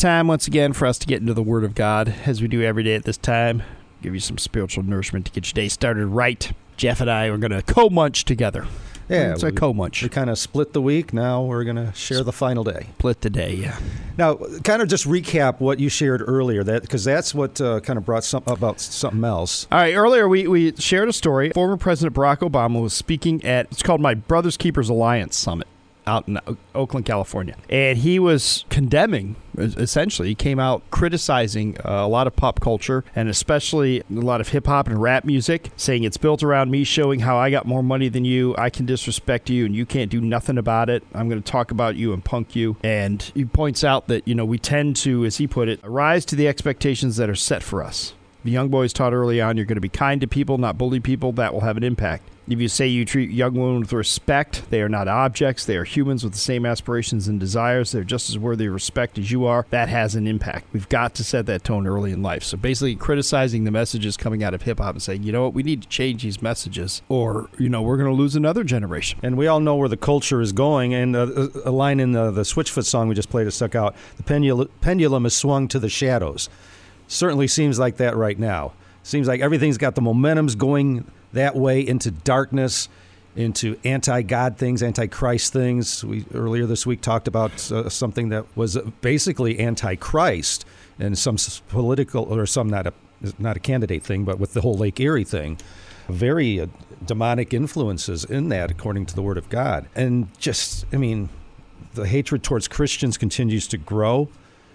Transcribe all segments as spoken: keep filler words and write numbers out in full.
time once again for us to get into the Word of God, as we do every day at this time. Give you some spiritual nourishment to get your day started right. Jeff and I are going to co-munch together. Yeah, it's a we, co-munch. We kind of split the week. Now we're going to share the final day. Split the day, yeah. Now, kind of just recap what you shared earlier, that because that's what uh, kind of brought some about something else. All right, earlier we, we shared a story. Former President Barack Obama was speaking at, it's called My Brothers Keepers Alliance Summit out in Oakland, California. And he was condemning, essentially, he came out criticizing uh, a lot of pop culture, and especially a lot of hip-hop and rap music, saying it's built around me showing how I got more money than you, I can disrespect you, and you can't do nothing about it. I'm going to talk about you and punk you. And he points out that, you know, we tend to, as he put it, rise to the expectations that are set for us. The young boys taught early on, you're going to be kind to people, not bully people. That will have an impact. If you say you treat young women with respect, they are not objects. They are humans with the same aspirations and desires. They're just as worthy of respect as you are. That has an impact. We've got to set that tone early in life. So basically criticizing the messages coming out of hip-hop and saying, you know what, we need to change these messages or, you know, we're going to lose another generation. And we all know where the culture is going. And uh, a line in the, the Switchfoot song we just played that stuck out, the pendulum, pendulum is swung to the shadows. Certainly seems like that right now. Seems like everything's got the momentum's going that way into darkness, into anti-God things, anti-Christ things. We earlier this week talked about uh, something that was basically anti-Christ and some political, or some not a not a candidate thing, but with the whole Lake Erie thing. Very uh, demonic influences in that, according to the Word of God. And just, I mean, the hatred towards Christians continues to grow.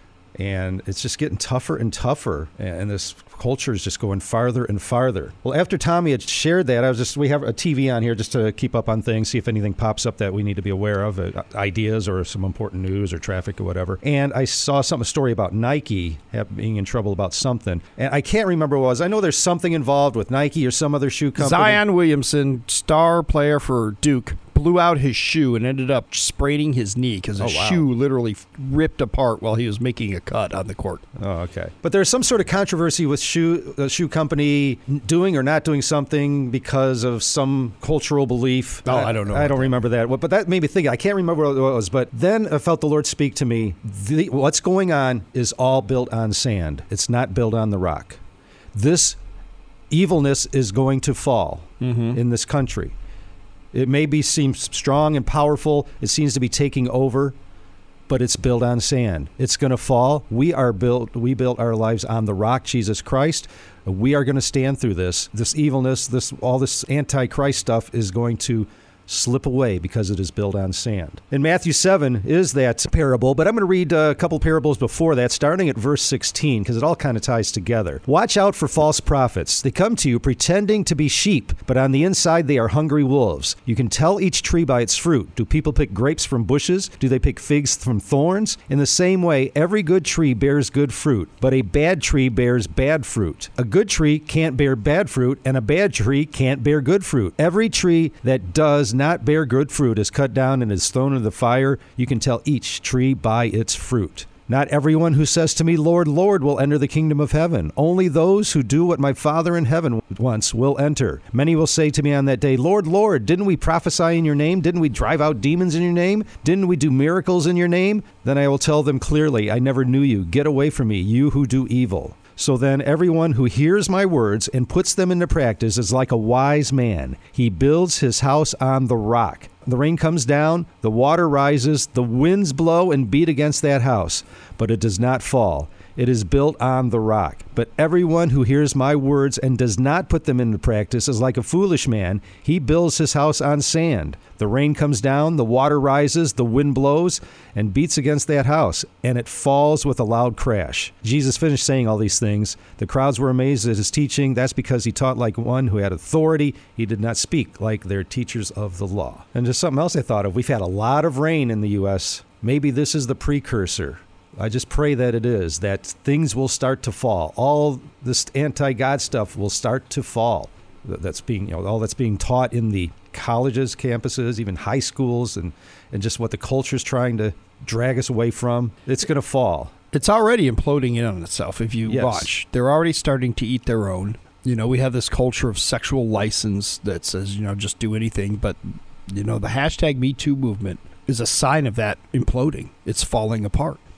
And it's just getting tougher and tougher, and this culture is just going farther and farther. Well, after Tommy had shared that, I was just, we have a T V on here just to keep up on things, see if anything pops up that we need to be aware of, uh, ideas or some important news or traffic or whatever. And I saw some a story about Nike being in trouble about something, and I can't remember what it was. I know there's something involved with Nike or some other shoe company. Zion Williamson, star player for Duke, blew out his shoe and ended up spraining his knee because his oh, wow. shoe literally ripped apart while he was making a cut on the court. Oh, okay. But there's some sort of controversy with shoe a shoe company doing or not doing something because of some cultural belief. Oh, I, I don't know. I don't that. remember that. But that made me think. I can't remember what it was. But then I felt the Lord speak to me. The, what's going on is all built on sand. It's not built on the rock. This evilness is going to fall mm-hmm. in this country. It may be seem strong and powerful. It seems to be taking over, but it's built on sand. It's going to fall. We are built. We built our lives on the rock, Jesus Christ. We are going to stand through this. This evilness, this all this anti-Christ stuff is going to slip away because it is built on sand. In Matthew seven is that parable, but I'm going to read a couple parables before that, starting at verse sixteen, because it all kind of ties together. Watch out for false prophets. They come to you pretending to be sheep, but on the inside they are hungry wolves. You can tell each tree by its fruit. Do people pick grapes from bushes? Do they pick figs from thorns? In the same way, every good tree bears good fruit, but a bad tree bears bad fruit. A good tree can't bear bad fruit, and a bad tree can't bear good fruit. Every tree that does not bear good fruit is cut down and is thrown into the fire. You can tell each tree by its fruit. Not everyone who says to me, Lord, Lord, will enter the kingdom of heaven. Only those who do what my Father in heaven wants will enter. Many will say to me on that day, Lord, Lord, didn't we prophesy in your name? Didn't we drive out demons in your name? Didn't we do miracles in your name? Then I will tell them clearly, I never knew you. Get away from me, you who do evil. So then everyone who hears my words and puts them into practice is like a wise man. He builds his house on the rock. The rain comes down, the water rises, the winds blow and beat against that house, but it does not fall. It is built on the rock. But everyone who hears my words and does not put them into practice is like a foolish man. He builds his house on sand. The rain comes down, the water rises, the wind blows and beats against that house, and it falls with a loud crash. Jesus finished saying all these things. The crowds were amazed at his teaching. That's because he taught like one who had authority. He did not speak like their teachers of the law. And just something else I thought of. We've had a lot of rain in the U S. Maybe this is the precursor. I just pray that it is, that things will start to fall. All this anti-God stuff will start to fall. That's being, you know, all that's being taught in the colleges, campuses, even high schools, and, and just what the culture's trying to drag us away from. It's going to fall. It's already imploding in on itself. If you yes. watch, they're already starting to eat their own. You know, we have this culture of sexual license that says, you know, just do anything. But, you know, the hashtag Me Too movement is a sign of that imploding. It's falling apart.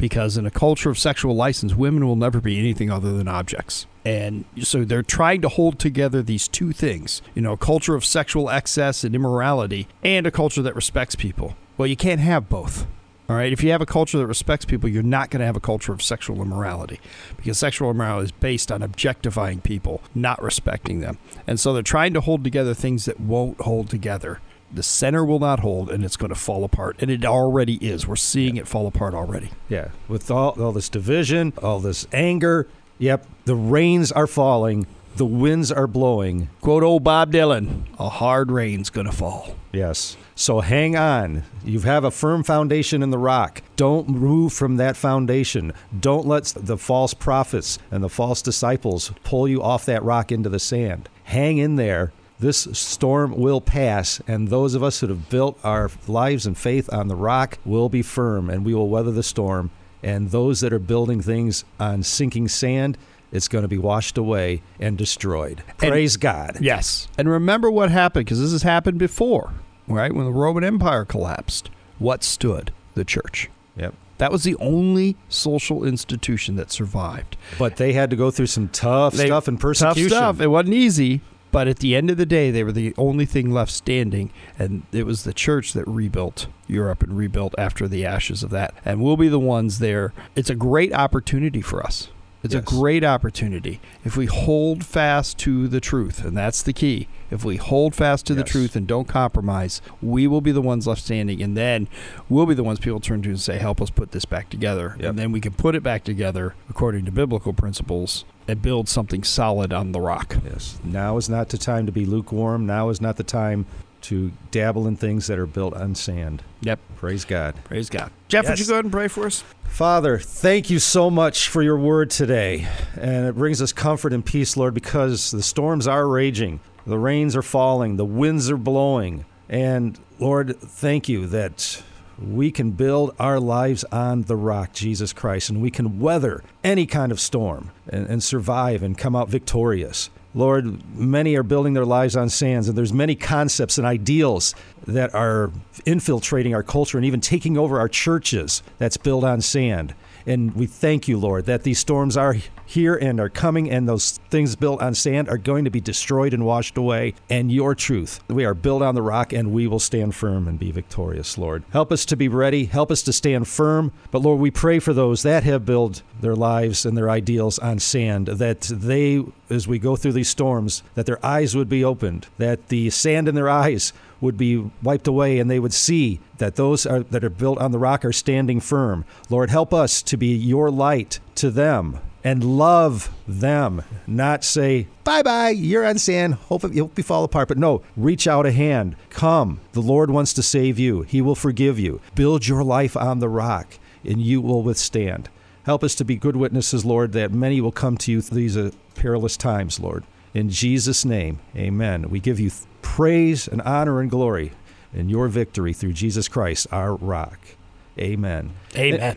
because in a culture of sexual license, women will never be anything other than objects. And so they're trying to hold together these two things, you know, a culture of sexual excess and immorality and a culture that respects people. Well, you can't have both. All right. If you have a culture that respects people, you're not going to have a culture of sexual immorality, because sexual immorality is based on objectifying people, not respecting them. And so they're trying to hold together things that won't hold together. The center will not hold, and it's going to fall apart. And it already is. We're seeing yeah. it fall apart already. Yeah. With all, all this division, all this anger. Yep. The rains are falling. The winds are blowing. Quote old Bob Dylan, a hard rain's going to fall. Yes. So hang on. You have a firm foundation in the rock. Don't move from that foundation. Don't let the false prophets and the false disciples pull you off that rock into the sand. Hang in there. This storm will pass, and those of us that have built our lives and faith on the rock will be firm, and we will weather the storm. And those that are building things on sinking sand, it's going to be washed away and destroyed. Praise and, God. Yes. And remember what happened, because this has happened before, right? When the Roman Empire collapsed, what stood? The church. Yep. That was the only social institution that survived. But they had to go through some tough they, stuff and persecution. Tough stuff. It wasn't easy. But at the end of the day, they were the only thing left standing, and it was the church that rebuilt Europe and rebuilt after the ashes of that. And we'll be the ones there. It's a great opportunity for us. It's yes. a great opportunity if we hold fast to the truth, and that's the key. If we hold fast to yes. the truth and don't compromise, we will be the ones left standing, and then we'll be the ones people turn to and say, help us put this back together. Yep. And then we can put it back together according to biblical principles and build something solid on the rock. Yes. Now is not the time to be lukewarm. Now is not the time to dabble in things that are built on sand. Yep. Praise God. Praise God. Jeff, yes. would you go ahead and pray for us? Father, thank you so much for your word today. And it brings us comfort and peace, Lord, because the storms are raging. The rains are falling. The winds are blowing. And Lord, thank you that we can build our lives on the rock, Jesus Christ, and we can weather any kind of storm and, and survive and come out victorious. Lord, many are building their lives on sands, and there's many concepts and ideals that are infiltrating our culture and even taking over our churches that's built on sand. And we thank you, Lord, that these storms are here and are coming, and those things built on sand are going to be destroyed and washed away. And your truth, we are built on the rock, and we will stand firm and be victorious, Lord. Help us to be ready. Help us to stand firm. But, Lord, we pray for those that have built their lives and their ideals on sand, that they, as we go through these storms, that their eyes would be opened, that the sand in their eyes would be wiped away, and they would see that those are, that are built on the rock are standing firm. Lord, help us to be your light to them and love them, not say, bye-bye, you're on sand, hope it, hope you fall apart. But no, reach out a hand. Come. The Lord wants to save you. He will forgive you. Build your life on the rock, and you will withstand. Help us to be good witnesses, Lord, that many will come to you through these uh, perilous times, Lord. In Jesus' name, amen. We give you praise and honor and glory in your victory through Jesus Christ, our rock. Amen. Amen. And,